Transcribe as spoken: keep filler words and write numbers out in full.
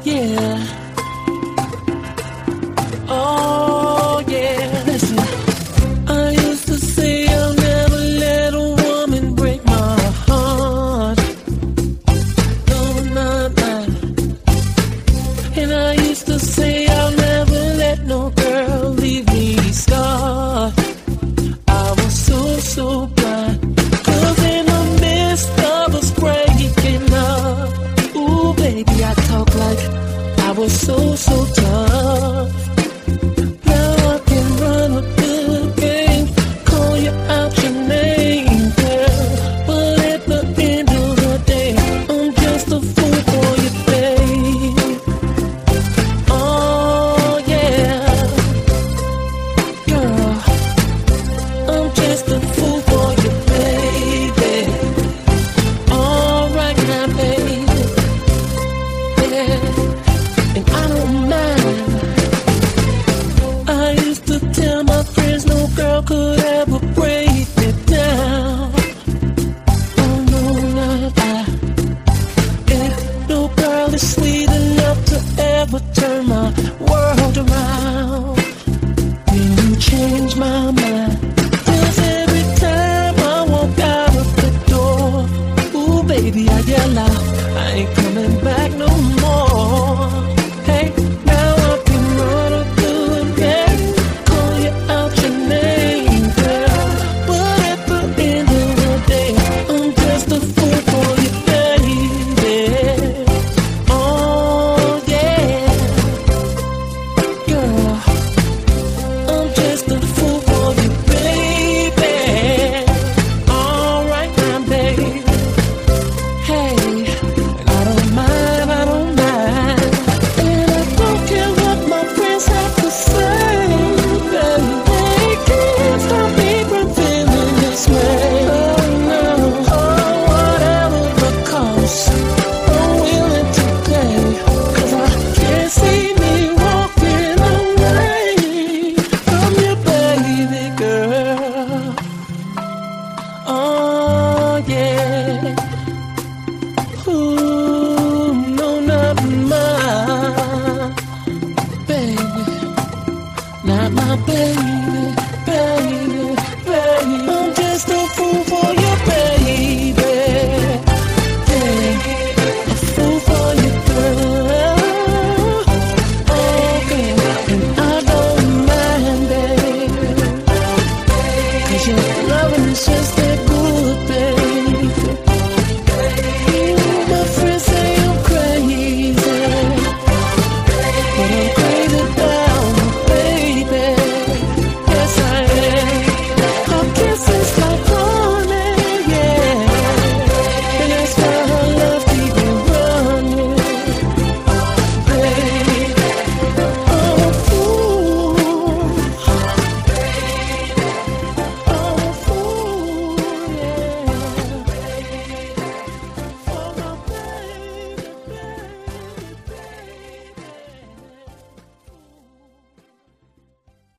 Yeah. Oh, yeah. Listen. I used to say I'll never let a woman break my heart. No, not mine. And I used to say I'll never let no girl leave me scarred. I was so, so blind. Cause in the midst of us breaking up, ooh, baby, I talk like I was so, so tough. Now I can run a good game, call you out your name, girl. But at the end of the day, I'm just a fool for you, babe. Oh, yeah. Girl, I'm just a fool for you, baby. All right now, baby. Yeah. And I don't mind. I used to tell my friends no girl could ever break me down. Oh no, not I. And no girl is sweet enough to ever turn my world around. When you change my mind, 'cause every time I walk out of the door, ooh baby, I yell out, I ain't coming back no